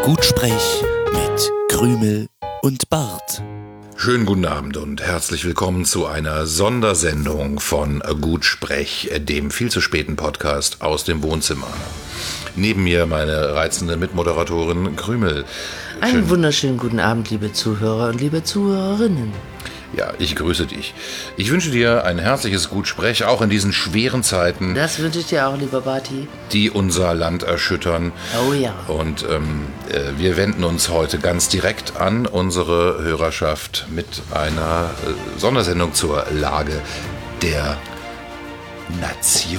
Gutsprech mit Krümel und Bart. Schönen guten Abend und herzlich willkommen zu einer Sondersendung von Gutsprech, dem viel zu späten Podcast aus dem Wohnzimmer. Neben mir meine reizende Mitmoderatorin Krümel. Einen wunderschönen guten Abend, liebe Zuhörer und liebe Zuhörerinnen. Ja, ich grüße dich. Ich wünsche dir ein herzliches Gutsprech, auch in diesen schweren Zeiten. Das wünsche ich dir auch, lieber Barty. Die unser Land erschüttern. Oh ja. Und wir wenden uns heute ganz direkt an unsere Hörerschaft mit einer Sondersendung zur Lage der Nation.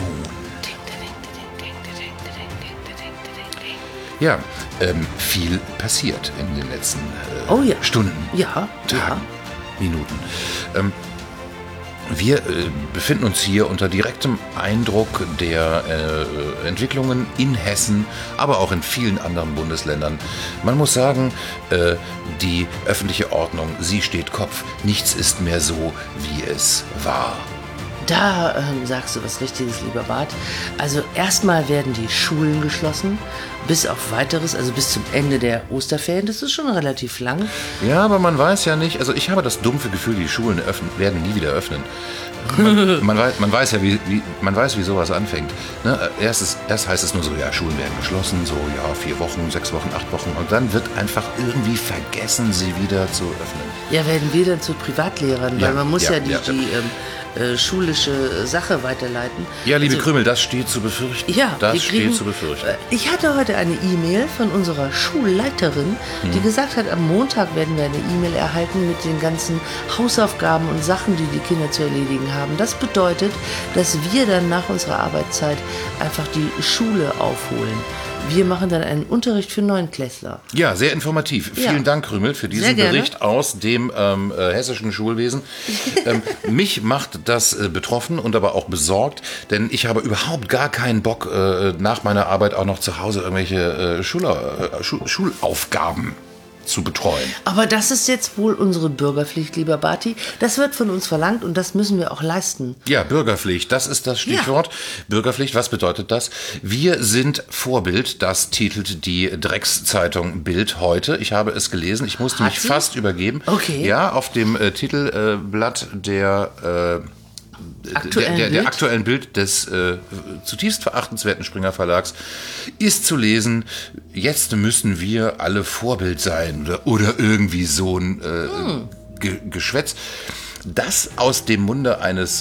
Ja, viel passiert in den letzten Stunden, Tagen, Minuten. Wir befinden uns hier unter direktem Eindruck der Entwicklungen in Hessen, aber auch in vielen anderen Bundesländern. Man muss sagen, die öffentliche Ordnung, sie steht Kopf. Nichts ist mehr so, wie es war. Da sagst du was Richtiges, lieber Bart. Also erstmal werden die Schulen geschlossen, bis auf Weiteres, also bis zum Ende der Osterferien. Das ist schon relativ lang. Ja, aber man weiß ja nicht, also ich habe das dumpfe Gefühl, die Schulen werden nie wieder öffnen. Man weiß ja, wie sowas anfängt. Ne? Erst heißt es nur so, ja, Schulen werden geschlossen, so, ja, 4 Wochen, 6 Wochen, 8 Wochen. Und dann wird einfach irgendwie vergessen, sie wieder zu öffnen. Ja, werden wir dann zu Privatlehrern, weil man muss die schulische Sache weiterleiten. Ja, liebe Krümel, das steht zu befürchten. Ja, das steht zu befürchten. Ich hatte heute eine E-Mail von unserer Schulleiterin, die gesagt hat, am Montag werden wir eine E-Mail erhalten mit den ganzen Hausaufgaben und Sachen, die die Kinder zu erledigen haben. Das bedeutet, dass wir dann nach unserer Arbeitszeit einfach die Schule aufholen. Wir machen dann einen Unterricht für Neunklässler. Ja, sehr informativ. Ja. Vielen Dank, Krümel, für diesen Bericht aus dem hessischen Schulwesen. Mich macht das betroffen und aber auch besorgt, denn ich habe überhaupt gar keinen Bock, nach meiner Arbeit auch noch zu Hause irgendwelche Schulaufgaben zu betreuen. Aber das ist jetzt wohl unsere Bürgerpflicht, lieber Barty. Das wird von uns verlangt und das müssen wir auch leisten. Ja, Bürgerpflicht, das ist das Stichwort. Ja. Bürgerpflicht, was bedeutet das? Wir sind Vorbild, das titelt die Dreckszeitung Bild heute. Ich habe es gelesen, ich musste mich fast übergeben. Okay. Ja, auf dem Titelblatt der aktuellen Bild des zutiefst verachtenswerten Springer Verlags ist zu lesen, jetzt müssen wir alle Vorbild sein oder irgendwie so ein Geschwätz. Das aus dem Munde eines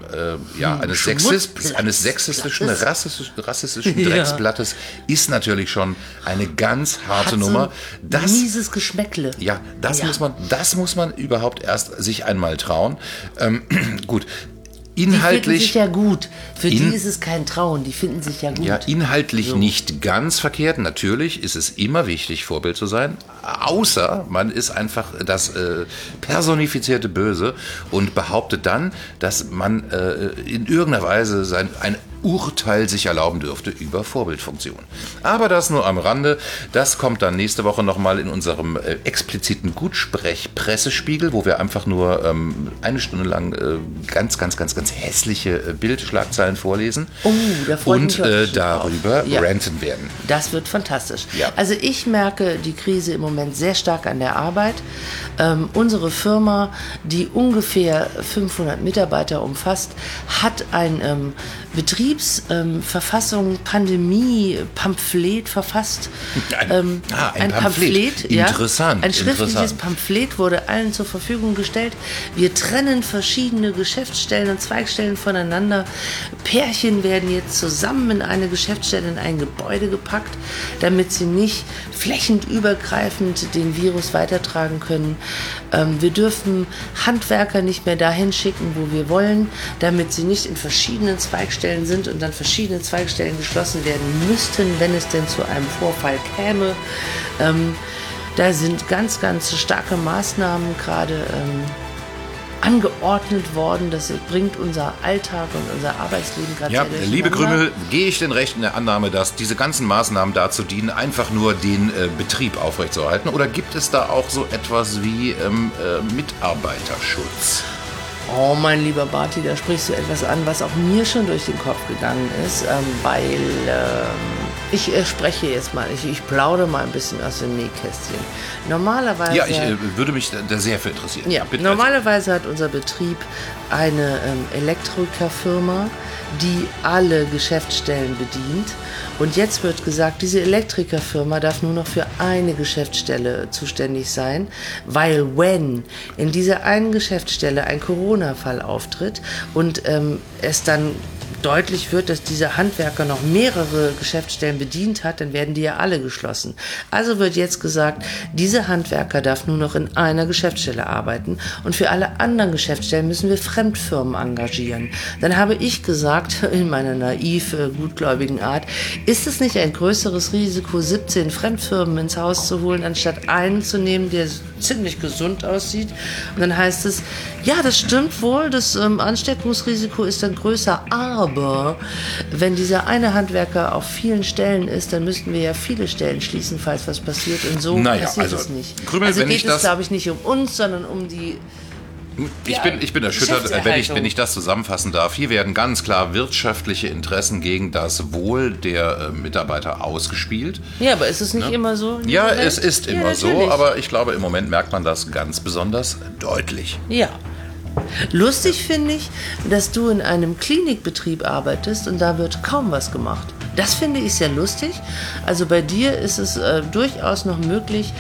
sexistischen, rassistischen Drecksblattes ist natürlich schon eine ganz harte Nummer. Das mieses Geschmäckle. Ja, das muss man überhaupt erst sich einmal trauen. Gut. Inhaltlich, die finden sich ja gut. Für die ist es kein Trauen, die finden sich ja gut. Ja, inhaltlich nicht ganz verkehrt. Natürlich ist es immer wichtig, Vorbild zu sein. Außer man ist einfach das personifizierte Böse und behauptet dann, dass man in irgendeiner Weise ein Urteil sich erlauben dürfte über Vorbildfunktion. Aber das nur am Rande. Das kommt dann nächste Woche nochmal in unserem expliziten Gutsprech-Pressespiegel, wo wir einfach nur eine Stunde lang ganz hässliche Bildschlagzeilen vorlesen. Oh, da freue ich mich und darüber ranten werden. Das wird fantastisch. Ja. Also ich merke die Krise im Moment sehr stark an der Arbeit. Unsere Firma, die ungefähr 500 Mitarbeiter umfasst, hat ein Betriebsverfassung, Pandemie-Pamphlet verfasst. Ein Pamphlet. Interessant. Ein schriftliches Pamphlet wurde allen zur Verfügung gestellt. Wir trennen verschiedene Geschäftsstellen und Zweigstellen voneinander. Pärchen werden jetzt zusammen in eine Geschäftsstelle, in ein Gebäude gepackt, damit sie nicht flächenübergreifend den Virus weitertragen können. Wir dürfen Handwerker nicht mehr dahin schicken, wo wir wollen, damit sie nicht in verschiedenen Zweigstellen sind und dann verschiedene Zweigstellen geschlossen werden müssten, wenn es denn zu einem Vorfall käme. Da sind ganz starke Maßnahmen gerade angeordnet worden. Das bringt unser Alltag und unser Arbeitsleben gerade sehr durcheinander. Liebe Krümel, gehe ich denn recht in der Annahme, dass diese ganzen Maßnahmen dazu dienen, einfach nur den Betrieb aufrechtzuerhalten? Oder gibt es da auch so etwas wie Mitarbeiterschutz? Oh, mein lieber Barty, da sprichst du etwas an, was auch mir schon durch den Kopf gegangen ist, weil Ich spreche jetzt mal, ich plaudere mal ein bisschen aus dem Nähkästchen. Normalerweise... Ja, ich würde mich da sehr für interessieren. Ja, Bitte. normalerweise hat unser Betrieb eine Elektrikerfirma, die alle Geschäftsstellen bedient. Und jetzt wird gesagt, diese Elektrikerfirma darf nur noch für eine Geschäftsstelle zuständig sein, weil wenn in dieser einen Geschäftsstelle ein Corona-Fall auftritt und es dann deutlich wird, dass dieser Handwerker noch mehrere Geschäftsstellen bedient hat, dann werden die ja alle geschlossen. Also wird jetzt gesagt, dieser Handwerker darf nur noch in einer Geschäftsstelle arbeiten und für alle anderen Geschäftsstellen müssen wir Fremdfirmen engagieren. Dann habe ich gesagt, in meiner naiv gutgläubigen Art, ist es nicht ein größeres Risiko, 17 Fremdfirmen ins Haus zu holen, anstatt einen zu nehmen, der ziemlich gesund aussieht? Und dann heißt es, ja, das stimmt wohl, das Ansteckungsrisiko ist dann größer, aber wenn dieser eine Handwerker auf vielen Stellen ist, dann müssten wir ja viele Stellen schließen, falls was passiert. Und so passiert es nicht. Krümel, also wenn geht ich es, das, glaube ich, nicht um uns, sondern um die... ich bin erschüttert, wenn ich das zusammenfassen darf. Hier werden ganz klar wirtschaftliche Interessen gegen das Wohl der Mitarbeiter ausgespielt. Ja, aber ist es nicht immer so? Ja, es ist immer so, natürlich. aber ich glaube, im Moment merkt man das ganz besonders deutlich. Ja. Lustig finde ich, dass du in einem Klinikbetrieb arbeitest und da wird kaum was gemacht. Das finde ich sehr lustig. Also bei dir ist es durchaus noch möglich,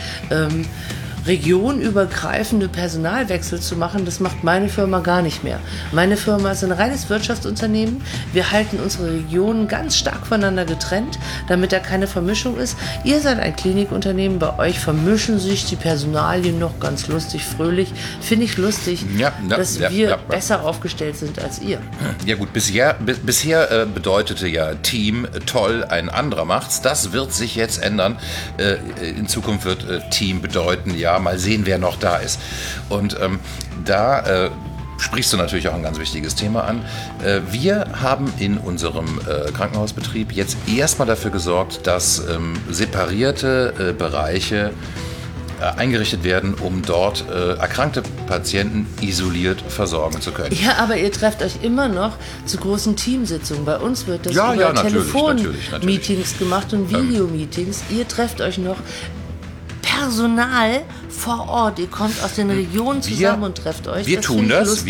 regionübergreifende Personalwechsel zu machen. Das macht meine Firma gar nicht mehr. Meine Firma ist ein reines Wirtschaftsunternehmen. Wir halten unsere Regionen ganz stark voneinander getrennt, damit da keine Vermischung ist. Ihr seid ein Klinikunternehmen, bei euch vermischen sich die Personalien noch ganz lustig, fröhlich. Finde ich lustig, dass wir besser aufgestellt sind als ihr. Ja gut, bisher bedeutete ja Team, toll, ein anderer macht's. Das wird sich jetzt ändern. In Zukunft wird Team bedeuten, ja, mal sehen, wer noch da ist. Und da sprichst du natürlich auch ein ganz wichtiges Thema an. Wir haben in unserem Krankenhausbetrieb jetzt erstmal dafür gesorgt, dass separierte Bereiche eingerichtet werden, um dort erkrankte Patienten isoliert versorgen zu können. Ja, aber ihr trefft euch immer noch zu großen Teamsitzungen. Bei uns wird das über natürlich. Telefon-Meetings gemacht und Videomeetings. Ihr trefft euch noch Personal vor Ort. Ihr kommt aus den Regionen zusammen und trefft euch. Wir tun das,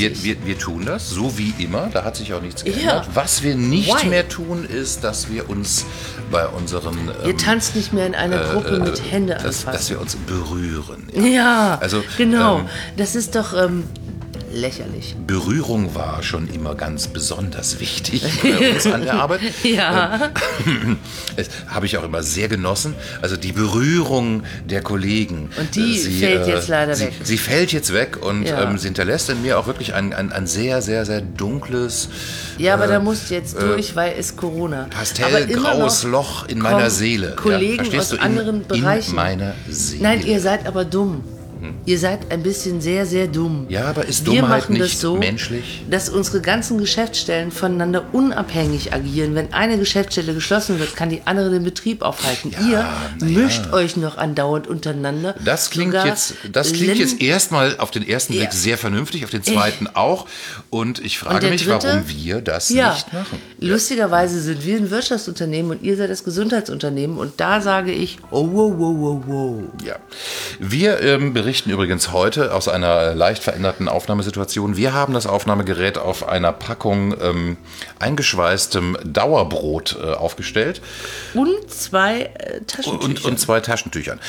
so wie immer. Da hat sich auch nichts geändert. Ja. Was wir nicht mehr tun, ist, dass wir uns bei unseren... Ihr tanzt nicht mehr in einer Gruppe mit Hände anfassen. Dass wir uns berühren. Ja, also, genau. Das ist doch... lächerlich. Berührung war schon immer ganz besonders wichtig bei uns an der Arbeit. Ja. Das habe ich auch immer sehr genossen. Also die Berührung der Kollegen. Und die fällt jetzt leider weg. Sie fällt jetzt weg und sie hinterlässt in mir auch wirklich ein sehr, sehr, sehr dunkles... Ja, aber da musst du jetzt durch, weil es Corona. Pastellgraues Loch in meiner Seele. Kollegen aus anderen Bereichen. In meiner Seele. Nein, ihr seid aber dumm. Ihr seid ein bisschen sehr, sehr dumm. Ja, aber ist Dummheit nicht menschlich? Dass unsere ganzen Geschäftsstellen voneinander unabhängig agieren. Wenn eine Geschäftsstelle geschlossen wird, kann die andere den Betrieb aufhalten. Ihr mischt euch noch andauernd untereinander. Das klingt jetzt erstmal auf den ersten Blick sehr vernünftig, auf den zweiten auch. Und ich frage mich, warum wir das nicht machen. Lustigerweise sind wir ein Wirtschaftsunternehmen und ihr seid das Gesundheitsunternehmen. Und da sage ich, wow. Ja, wir berichten übrigens heute aus einer leicht veränderten Aufnahmesituation. Wir haben das Aufnahmegerät auf einer Packung eingeschweißtem Dauerbrot aufgestellt. Und 2 Taschentücher. Und 2 Taschentüchern.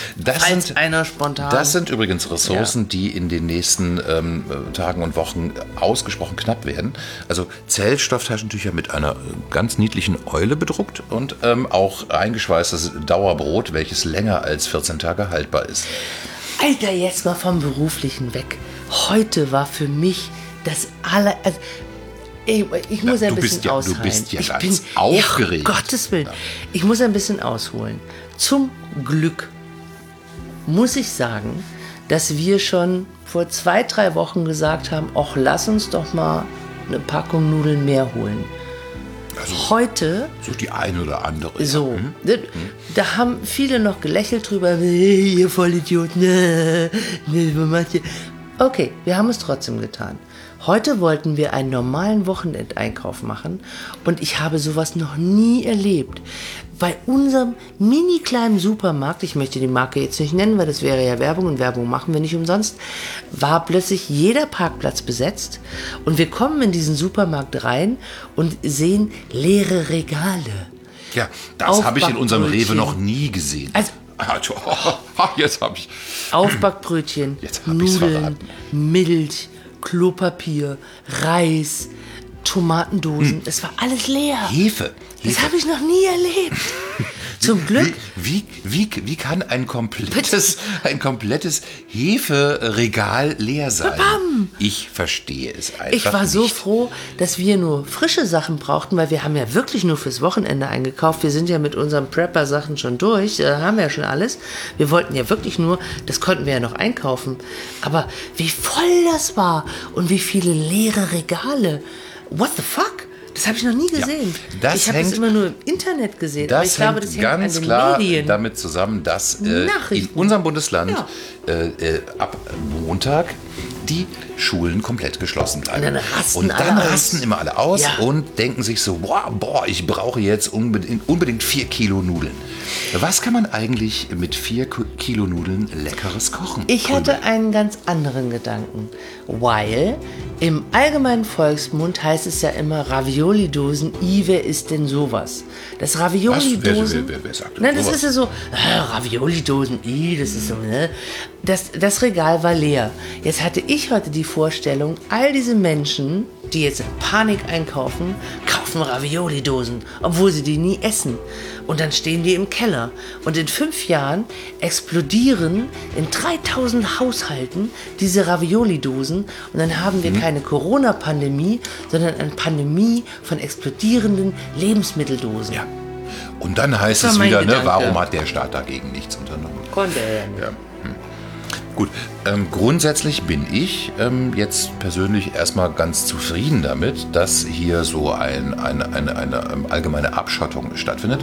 Das sind übrigens Ressourcen, die in den nächsten Tagen und Wochen ausgesprochen knapp werden. Also Zellstofftaschentücher mit einer ganz niedlichen Eule bedruckt und auch eingeschweißtes Dauerbrot, welches länger als 14 Tage haltbar ist. Alter, jetzt mal vom Beruflichen weg. Heute war für mich das ich muss ein bisschen ausholen. Du bist ja ganz aufgeregt. Ja, Gottes Willen. Ich muss ein bisschen ausholen. Zum Glück muss ich sagen, dass wir schon vor 2-3 Wochen gesagt haben, ach, lass uns doch mal eine Packung Nudeln mehr holen. Also, heute... So die eine oder andere. So. Ja. Da haben viele noch gelächelt drüber. Ihr Vollidioten. Okay, wir haben es trotzdem getan. Heute wollten wir einen normalen Wochenendeinkauf machen und ich habe sowas noch nie erlebt. Bei unserem mini kleinen Supermarkt, ich möchte die Marke jetzt nicht nennen, weil das wäre ja Werbung und Werbung machen wir nicht umsonst, war plötzlich jeder Parkplatz besetzt und wir kommen in diesen Supermarkt rein und sehen leere Regale. Ja, das habe ich in unserem Rewe Aufbackbrötchen. noch nie gesehen. Also, jetzt habe ich... Aufbackbrötchen, Jetzt hab ich's Nudeln, verraten. Milch, Klopapier, Reis, Tomatendosen. Es war alles leer. Hefe. Das habe ich noch nie erlebt. Zum Glück. Wie kann ein komplettes Heferegal leer sein? Babam. Ich verstehe es einfach Ich war so nicht. froh, dass wir nur frische Sachen brauchten, weil wir haben ja wirklich nur fürs Wochenende eingekauft. Wir sind ja mit unseren Prepper-Sachen schon durch, haben wir ja schon alles. Wir wollten ja wirklich nur, das konnten wir ja noch einkaufen. Aber wie voll das war und wie viele leere Regale. What the fuck? Das habe ich noch nie gesehen. das ich habe es hängt- immer nur im Internet gesehen. Aber ich Das glaube, hängt das hängt ganz an den klar Medien. damit zusammen, dass in Nachrichten. unserem Bundesland Ja. ab Montag die Schulen komplett geschlossen bleiben. Und dann rasten Und dann alle aus. rasten immer alle aus Ja. und denken sich so, boah, ich brauche jetzt unbedingt 4 Kilo Nudeln. Was kann man eigentlich mit 4 Kilo Nudeln Leckeres kochen? Ich hatte einen ganz anderen Gedanken, weil im allgemeinen Volksmund heißt es ja immer Ravioli-Dosen, wer isst denn sowas? Das Ravioli-Dosen... Wer sagt denn Nein, das sowas? ist ja so, Ravioli-Dosen, das ist so, ne? Das Regal war leer. Jetzt hatte ich heute die Vorstellung, all diese Menschen, die jetzt in Panik einkaufen, kaufen Ravioli-Dosen, obwohl sie die nie essen. Und dann stehen die im Keller. Und in 5 Jahren explodieren in 3000 Haushalten diese Ravioli-Dosen. Und dann haben wir keine Corona-Pandemie, sondern eine Pandemie von explodierenden Lebensmitteldosen. Ja. Und dann heißt Das es war mein wieder, ne, Gedanke. warum hat der Staat dagegen nichts unternommen? Konnte er ja nicht. Ja. Gut, grundsätzlich bin ich jetzt persönlich erstmal ganz zufrieden damit, dass hier so eine allgemeine Abschottung stattfindet.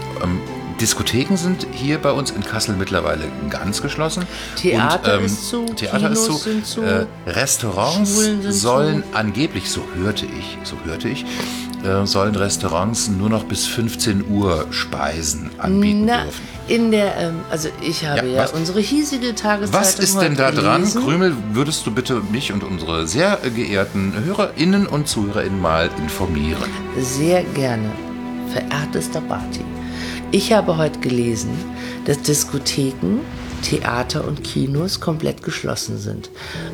Diskotheken sind hier bei uns in Kassel mittlerweile ganz geschlossen. Theater ist zu, Theater Kinos ist zu. sind zu, Restaurants Schulen sind sollen angeblich, so hörte ich, sollen Restaurants nur noch bis 15 Uhr Speisen anbieten Na, dürfen. in der, also ich habe Ja, ja was- unsere hiesige Tageszeitung Was ist denn da heute dran? gelesen. Krümel, würdest du bitte mich und unsere sehr geehrten HörerInnen und ZuhörerInnen mal informieren? Sehr gerne, verehrtester Barty. Ich habe heute gelesen, dass Diskotheken, Theater und Kinos komplett geschlossen sind.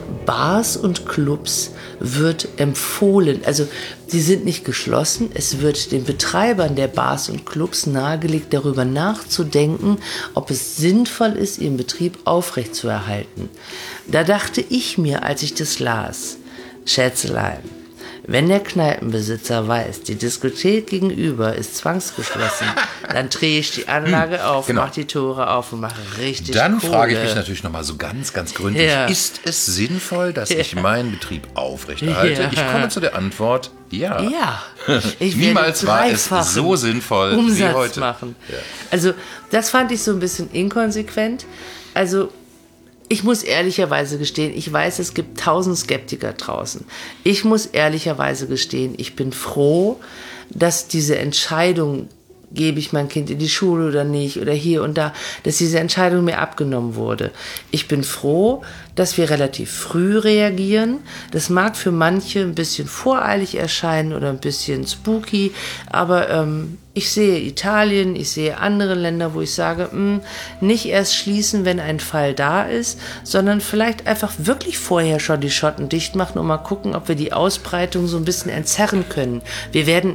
Bars und Clubs wird empfohlen, also sie sind nicht geschlossen, es wird den Betreibern der Bars und Clubs nahegelegt, darüber nachzudenken, ob es sinnvoll ist, ihren Betrieb aufrechtzuerhalten. Da dachte ich mir, als ich das las, Schätzelein, wenn der Kneipenbesitzer weiß, die Diskothek gegenüber ist zwangsgeschlossen, dann drehe ich die Anlage auf, genau. mache die Tore auf und mache richtig Dann Kohle. frage ich mich natürlich nochmal so ganz gründlich, Ja. ist es sinnvoll, dass ich meinen Betrieb aufrechterhalte? Ja. Ich komme zu der Antwort, ja. Ja, ich werde Niemals war es dreifachen so sinnvoll wie Umsatz heute. machen. Also das fand ich so ein bisschen inkonsequent. Also ich muss ehrlicherweise gestehen, ich weiß, es gibt 1000 Skeptiker draußen. Ich muss ehrlicherweise gestehen, ich bin froh, dass diese Entscheidung, gebe ich mein Kind in die Schule oder nicht oder hier und da, dass diese Entscheidung mir abgenommen wurde. Ich bin froh, dass wir relativ früh reagieren. Das mag für manche ein bisschen voreilig erscheinen oder ein bisschen spooky, aber ich sehe Italien, ich sehe andere Länder, wo ich sage, nicht erst schließen, wenn ein Fall da ist, sondern vielleicht einfach wirklich vorher schon die Schotten dicht machen und mal gucken, ob wir die Ausbreitung so ein bisschen entzerren können. Wir werden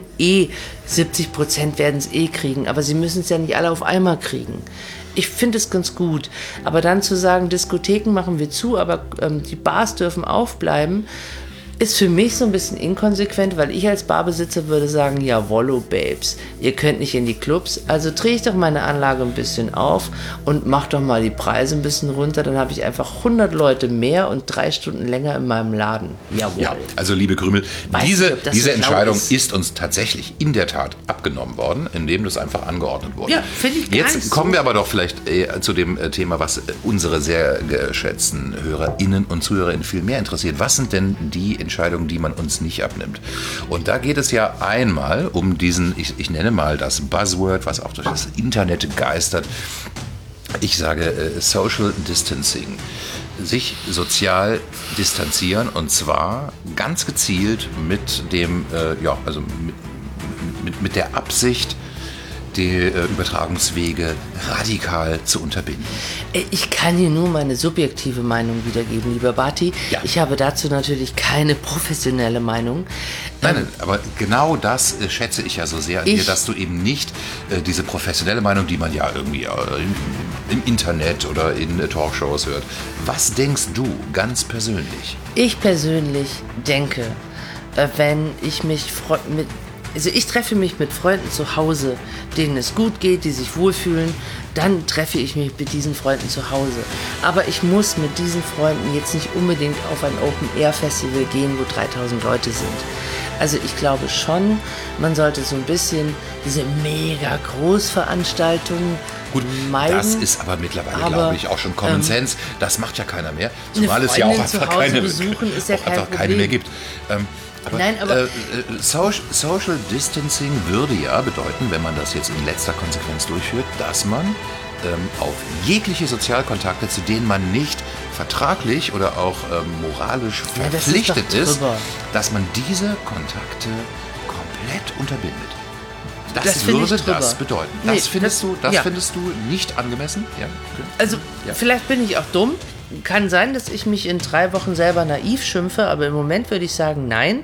70% werden es kriegen, aber sie müssen es ja nicht alle auf einmal kriegen. Ich finde es ganz gut, aber dann zu sagen, Diskotheken machen wir zu, aber die Bars dürfen aufbleiben, ist für mich so ein bisschen inkonsequent, weil ich als Barbesitzer würde sagen, jawollo Babes, ihr könnt nicht in die Clubs, also drehe ich doch meine Anlage ein bisschen auf und mach doch mal die Preise ein bisschen runter, dann habe ich einfach 100 Leute mehr und 3 Stunden länger in meinem Laden. Jawohl. Ja, also liebe Krümel, Weiß diese nicht, ob das so schlau Entscheidung ist. ist uns tatsächlich in der Tat abgenommen worden, indem das einfach angeordnet wurde. Ja, finde ich gar Jetzt nicht kommen so. wir aber doch vielleicht zu dem Thema, was unsere sehr geschätzten HörerInnen und ZuhörerInnen viel mehr interessiert. Was sind denn die Entscheidungen, die man uns nicht abnimmt. Und da geht es ja einmal um diesen, ich nenne mal das Buzzword, was auch durch das Internet geistert. Ich sage Social Distancing. Sich sozial distanzieren, und zwar ganz gezielt mit dem, mit der Absicht, die Übertragungswege radikal zu unterbinden. Ich kann hier nur meine subjektive Meinung wiedergeben, lieber Barty. Ja. Ich habe dazu natürlich keine professionelle Meinung. Nein, aber genau das schätze ich ja so sehr an dir, dass du eben nicht diese professionelle Meinung, die man ja irgendwie im Internet oder in Talkshows hört. Was denkst du ganz persönlich? Ich persönlich denke, wenn ich mich ich treffe mich mit Freunden zu Hause, denen es gut geht, die sich wohlfühlen, dann treffe ich mich mit diesen Freunden zu Hause. Aber ich muss mit diesen Freunden jetzt nicht unbedingt auf ein Open-Air-Festival gehen, wo 3000 Leute sind. Also ich glaube schon, man sollte so ein bisschen diese mega Großveranstaltungen meiden. Das ist aber mittlerweile, glaube ich, auch schon Common Sense. Das macht ja keiner mehr. Zumal es ja auch einfach keine mehr gibt. Aber Social Distancing würde ja bedeuten, wenn man das jetzt in letzter Konsequenz durchführt, dass man auf jegliche Sozialkontakte, zu denen man nicht vertraglich oder auch moralisch verpflichtet ist, dass man diese Kontakte komplett unterbindet. Das würde das bedeuten. Das findest du nicht angemessen? Ja. Also vielleicht bin ich auch dumm. Kann sein, dass ich mich in 3 Wochen selber naiv schimpfe, aber im Moment würde ich sagen, nein.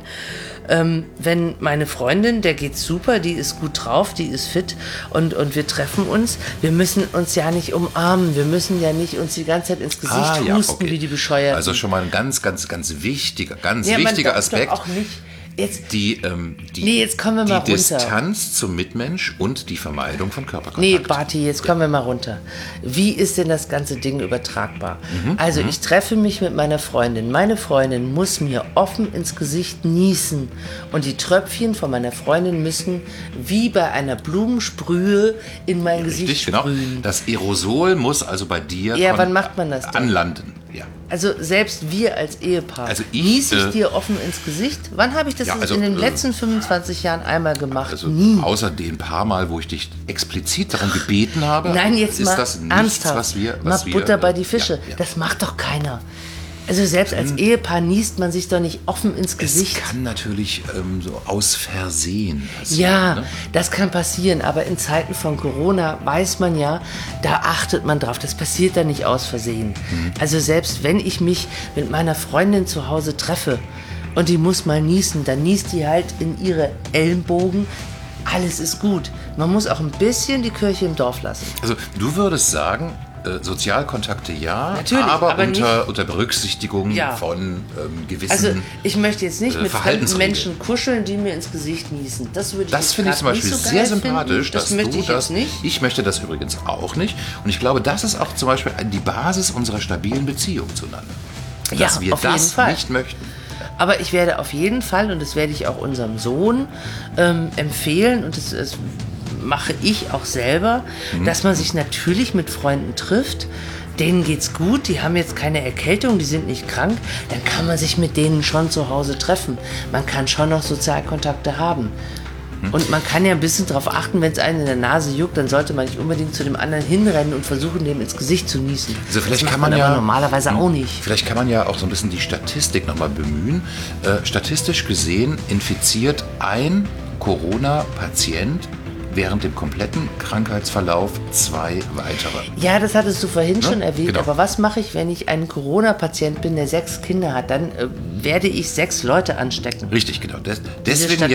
Wenn meine Freundin, der geht's super, die ist gut drauf, die ist fit und wir treffen uns, wir müssen uns ja nicht umarmen, wir müssen ja nicht uns die ganze Zeit ins Gesicht husten, wie die Bescheuerten. Also schon mal ein ganz wichtiger Aspekt. Auch nicht. Jetzt kommen wir mal runter. Die Distanz zum Mitmensch und die Vermeidung von Körperkontakt. Nee, Barty, jetzt kommen wir mal runter. Wie ist denn das ganze Ding übertragbar? Also ich treffe mich mit meiner Freundin. Meine Freundin muss mir offen ins Gesicht niesen. Und die Tröpfchen von meiner Freundin müssen wie bei einer Blumensprühe in mein Gesicht sprühen. Genau. Das Aerosol muss also bei dir wann macht man das denn? Anlanden. Ja. Also selbst wir als Ehepaar, niese ich dir offen ins Gesicht? Wann habe ich das in den letzten 25 Jahren einmal gemacht? Also Nie. Außer den paar Mal, wo ich dich explizit darum gebeten habe. Nein, jetzt ist mal das nichts, ernsthaft. was wir Butter bei die Fische. Ja. Das macht doch keiner. Also selbst als Ehepaar niest man sich doch nicht offen ins Gesicht. Es kann natürlich so aus Versehen passieren. Ja, ne? Das kann passieren, aber in Zeiten von Corona weiß man ja, da achtet man drauf. Das passiert da nicht aus Versehen. Also selbst wenn ich mich mit meiner Freundin zu Hause treffe und die muss mal niesen, dann niest die halt in ihre Ellenbogen. Alles ist gut. Man muss auch ein bisschen die Kirche im Dorf lassen. Also du würdest sagen, Sozialkontakte natürlich, aber unter Berücksichtigung von gewissen Also ich möchte jetzt nicht mit fremden Menschen kuscheln, die mir ins Gesicht niesen. Das finde ich zum Beispiel sehr sympathisch. Das möchte ich jetzt nicht. Ich möchte das übrigens auch nicht. Und ich glaube, das ist auch zum Beispiel die Basis unserer stabilen Beziehung zueinander. Dass wir das nicht möchten. Aber ich werde auf jeden Fall, und das werde ich auch unserem Sohn empfehlen, und das mache ich auch selber, dass man sich natürlich mit Freunden trifft. Denen geht's gut, die haben jetzt keine Erkältung, die sind nicht krank, dann kann man sich mit denen schon zu Hause treffen. Man kann schon noch Sozialkontakte haben. Und man kann ja ein bisschen darauf achten, wenn es einen in der Nase juckt, dann sollte man nicht unbedingt zu dem anderen hinrennen und versuchen, dem ins Gesicht zu niesen. Also vielleicht das kann man aber normalerweise auch nicht. Vielleicht kann man ja auch so ein bisschen die Statistik nochmal bemühen. Statistisch gesehen infiziert ein Corona-Patient während dem kompletten Krankheitsverlauf 2 weitere. Ja, das hattest du vorhin schon erwähnt, genau. Aber was mache ich, wenn ich ein Corona-Patient bin, der 6 Kinder hat? Dann werde ich 6 Leute anstecken. Richtig, genau. Deswegen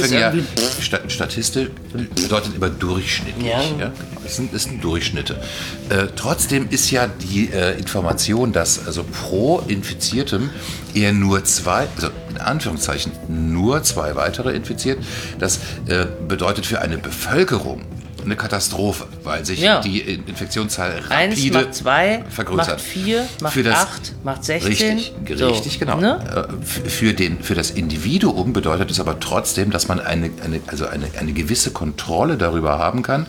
Statistik bedeutet immer durchschnittlich. Ja. Ja? Das sind Durchschnitte. Trotzdem ist ja die Information, dass also pro Infiziertem eher nur 2, also in Anführungszeichen nur 2 weitere infiziert. Das bedeutet für eine Bevölkerung eine Katastrophe, weil sich die Infektionszahl rapide 1 macht 2, vergrößert. Macht 4, macht 8, macht 16. Richtig, genau. Ne? Für das Individuum bedeutet es aber trotzdem, dass man eine gewisse Kontrolle darüber haben kann,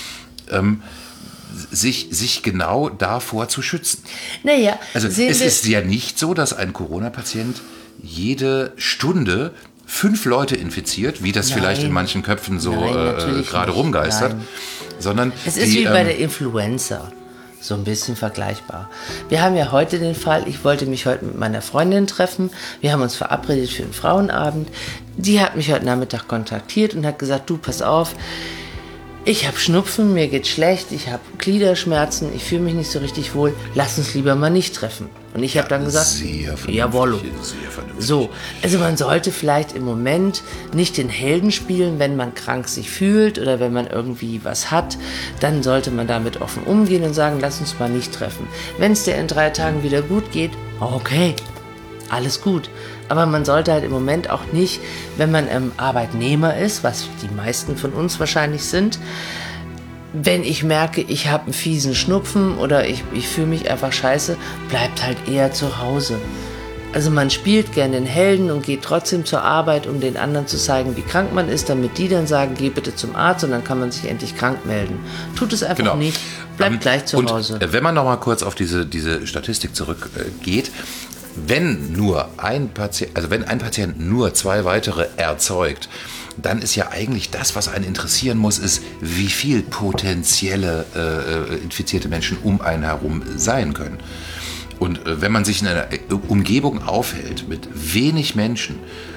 sich genau davor zu schützen. Naja, also es ist ja nicht so, dass ein Corona-Patient jede Stunde 5 Leute infiziert, wie das vielleicht in manchen Köpfen so gerade rumgeistert, Nein. sondern Es ist wie bei der Influenza, so ein bisschen vergleichbar. Wir haben ja heute den Fall, ich wollte mich heute mit meiner Freundin treffen, wir haben uns verabredet für einen Frauenabend, die hat mich heute Nachmittag kontaktiert und hat gesagt, du, pass auf, ich habe Schnupfen, mir geht's schlecht, ich habe Gliederschmerzen, ich fühle mich nicht so richtig wohl, lass uns lieber mal nicht treffen. Und ich habe dann gesagt, jawohl. So, also man sollte vielleicht im Moment nicht den Helden spielen, wenn man krank sich fühlt oder wenn man irgendwie was hat, dann sollte man damit offen umgehen und sagen, lass uns mal nicht treffen. Wenn es dir in 3 Tagen wieder gut geht, okay, alles gut. Aber man sollte halt im Moment auch nicht, wenn man Arbeitnehmer ist, was die meisten von uns wahrscheinlich sind, wenn ich merke, ich habe einen fiesen Schnupfen oder ich fühle mich einfach scheiße, bleibt halt eher zu Hause. Also man spielt gerne den Helden und geht trotzdem zur Arbeit, um den anderen zu zeigen, wie krank man ist, damit die dann sagen, geh bitte zum Arzt und dann kann man sich endlich krank melden. Tut es einfach nicht, bleibt gleich zu Hause. Wenn man noch mal kurz auf diese Statistik zurückgeht, wenn ein Patient nur 2 weitere erzeugt, dann ist ja eigentlich das, was einen interessieren muss, ist, wie viel potenzielle infizierte Menschen um einen herum sein können. Und wenn man sich in einer Umgebung aufhält mit wenig Menschen,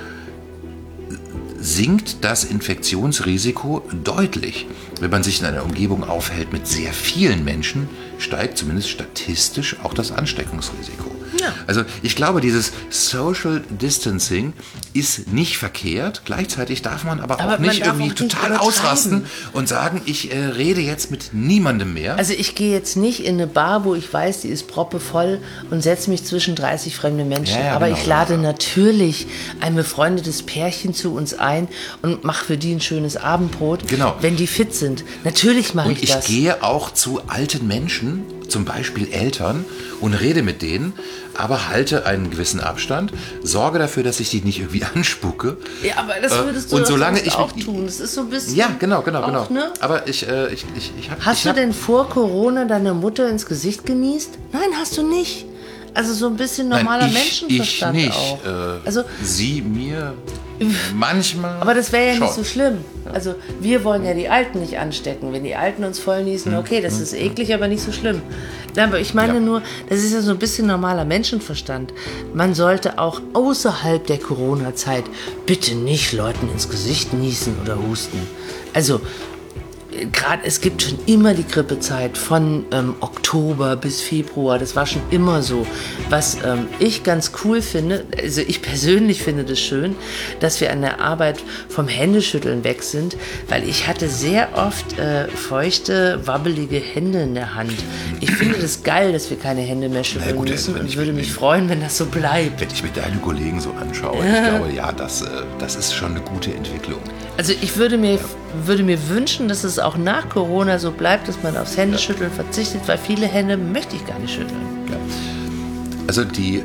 sinkt das Infektionsrisiko deutlich. Wenn man sich in einer Umgebung aufhält mit sehr vielen Menschen, steigt zumindest statistisch auch das Ansteckungsrisiko. Ja. Also ich glaube, dieses Social Distancing ist nicht verkehrt. Gleichzeitig darf man aber auch nicht irgendwie total ausrasten und sagen, ich rede jetzt mit niemandem mehr. Also ich gehe jetzt nicht in eine Bar, wo ich weiß, die ist proppevoll und setze mich zwischen 30 fremde Menschen. Ja, aber genau, ich lade natürlich ein befreundetes Pärchen zu uns ein und mache für die ein schönes Abendbrot, wenn die fit sind. Natürlich mache ich das. Und ich gehe auch zu alten Menschen, zum Beispiel Eltern, und rede mit denen, aber halte einen gewissen Abstand, sorge dafür, dass ich die nicht irgendwie anspucke. Ja, aber das würdest du auch tun. Das ist so ein bisschen... Ja, genau. Ne? Aber ich habe... Hast du denn vor Corona deine Mutter ins Gesicht genießt? Nein, hast du nicht. Also so ein bisschen normaler Menschenverstand ich nicht. auch. Also sie mir manchmal. Aber das wäre ja schon nicht so schlimm. Also wir wollen ja die Alten nicht anstecken. Wenn die Alten uns voll niesen, okay, das ist eklig, aber nicht so schlimm. Aber ich meine nur, das ist ja so ein bisschen normaler Menschenverstand. Man sollte auch außerhalb der Corona-Zeit bitte nicht Leuten ins Gesicht niesen oder husten. Also gerade, es gibt schon immer die Grippezeit von Oktober bis Februar, das war schon immer so. Was ich ganz cool finde, also ich persönlich finde das schön, dass wir an der Arbeit vom Händeschütteln weg sind, weil ich hatte sehr oft feuchte, wabbelige Hände in der Hand. Ich finde das geil, dass wir keine Hände mehr schütteln müssen und würde mich freuen, wenn das so bleibt. Wenn ich mir deine Kollegen so anschaue, ich glaube, ja, das ist schon eine gute Entwicklung. Also ich würde mir wünschen, dass es auch nach Corona so bleibt, dass man aufs Händeschütteln verzichtet, weil viele Hände möchte ich gar nicht schütteln. Ja. Also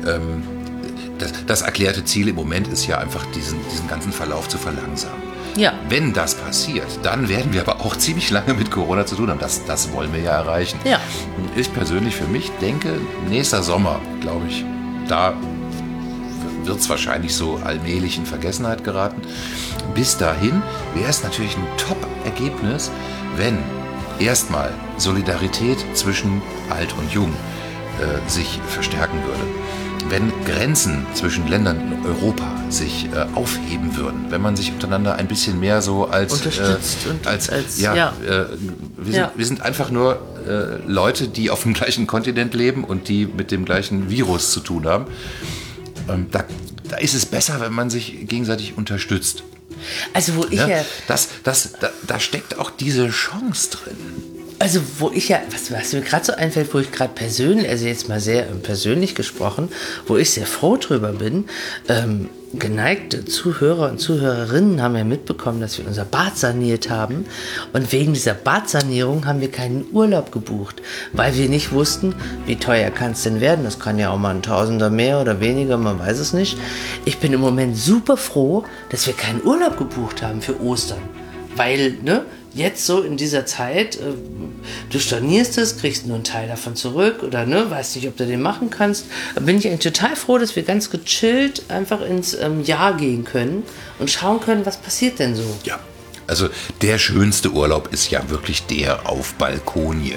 das erklärte Ziel im Moment ist ja einfach, diesen ganzen Verlauf zu verlangsamen. Ja. Wenn das passiert, dann werden wir aber auch ziemlich lange mit Corona zu tun haben. Das wollen wir ja erreichen. Ja. Ich persönlich für mich denke, nächster Sommer, glaube ich, da wird es wahrscheinlich so allmählich in Vergessenheit geraten. Bis dahin wäre es natürlich ein Top-Ergebnis, wenn erstmal Solidarität zwischen Alt und Jung sich verstärken würde. Wenn Grenzen zwischen Ländern in Europa sich aufheben würden, wenn man sich untereinander ein bisschen mehr so als unterstützt wir sind einfach nur Leute, die auf dem gleichen Kontinent leben und die mit dem gleichen Virus zu tun haben. Da ist es besser, wenn man sich gegenseitig unterstützt. Also wo ich da steckt auch diese Chance drin. Also wo ich was mir gerade so einfällt, wo ich gerade persönlich, also jetzt mal sehr persönlich gesprochen, wo ich sehr froh drüber bin, geneigte Zuhörer und Zuhörerinnen haben ja mitbekommen, dass wir unser Bad saniert haben und wegen dieser Badsanierung haben wir keinen Urlaub gebucht, weil wir nicht wussten, wie teuer kann es denn werden. Das kann ja auch mal ein Tausender mehr oder weniger, man weiß es nicht. Ich bin im Moment super froh, dass wir keinen Urlaub gebucht haben für Ostern, weil, jetzt so in dieser Zeit Du stornierst es, kriegst nur einen Teil davon zurück oder ne, weißt nicht, ob du den machen kannst. Da bin ich eigentlich total froh, dass wir ganz gechillt einfach ins Jahr gehen können und schauen können, was passiert denn so. Ja, also der schönste Urlaub ist ja wirklich der auf Balkonien.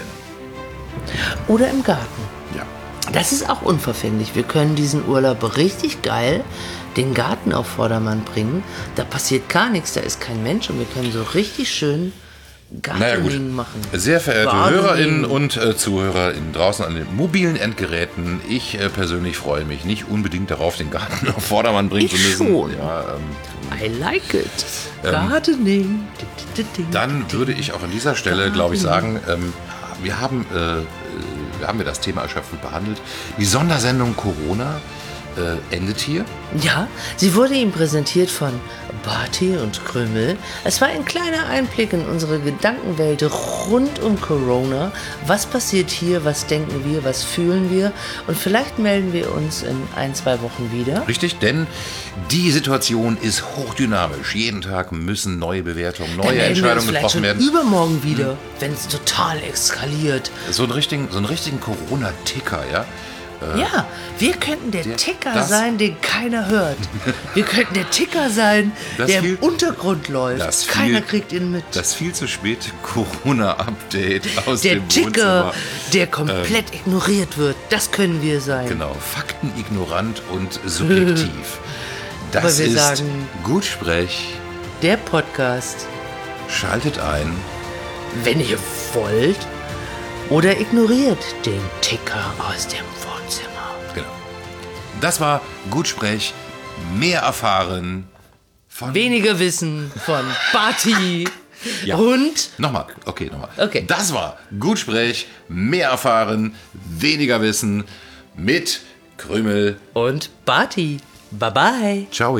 Oder im Garten. Ja. Das ist auch unverfänglich. Wir können diesen Urlaub richtig geil den Garten auf Vordermann bringen. Da passiert gar nichts, da ist kein Mensch und wir können so richtig schön Gardening machen. Sehr verehrte Gardening. HörerInnen und ZuhörerInnen draußen an den mobilen Endgeräten, ich persönlich freue mich nicht unbedingt darauf, den Garten auf Vordermann bringen zu müssen. Schon. Ja, I like it. Gardening. dann würde ich auch an dieser Stelle, glaube ich, sagen, wir haben das Thema erschöpfend behandelt. Die Sondersendung Corona endet hier. Ja, sie wurde ihm präsentiert von Barty und Krümel. Es war ein kleiner Einblick in unsere Gedankenwelt rund um Corona. Was passiert hier? Was denken wir? Was fühlen wir? Und vielleicht melden wir uns in 1-2 Wochen wieder. Richtig, denn die Situation ist hochdynamisch. Jeden Tag müssen neue Bewertungen, neue Entscheidungen getroffen werden. Übermorgen wieder, wenn es total eskaliert. So einen richtigen Corona-Ticker, ja? Ja, wir könnten der Ticker sein, den keiner hört. Wir könnten der Ticker sein, der im Untergrund läuft. Keiner kriegt ihn mit. Das viel zu späte Corona-Update aus Der dem Ticker, Wohnzimmer. der komplett ignoriert wird. Das können wir sein. Genau, faktenignorant und subjektiv. Das Aber wir ist sagen, Gutsprech. Der Podcast, Schaltet ein. wenn ihr wollt, oder ignoriert den Ticker aus dem Wohnzimmer. Genau. Das war Gutsprech. Mehr erfahren von... Weniger Wissen von Barty Ja. und... Nochmal. Okay. Okay. Das war Gutsprech. Mehr erfahren, weniger wissen mit Krümel. Und Barty. Bye bye. Ciao.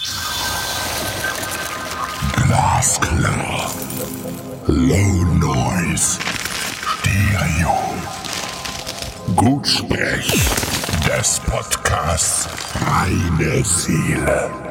Glasklar. Low Noise. Stereo. Gutsprech des Podcasts Reine Seele.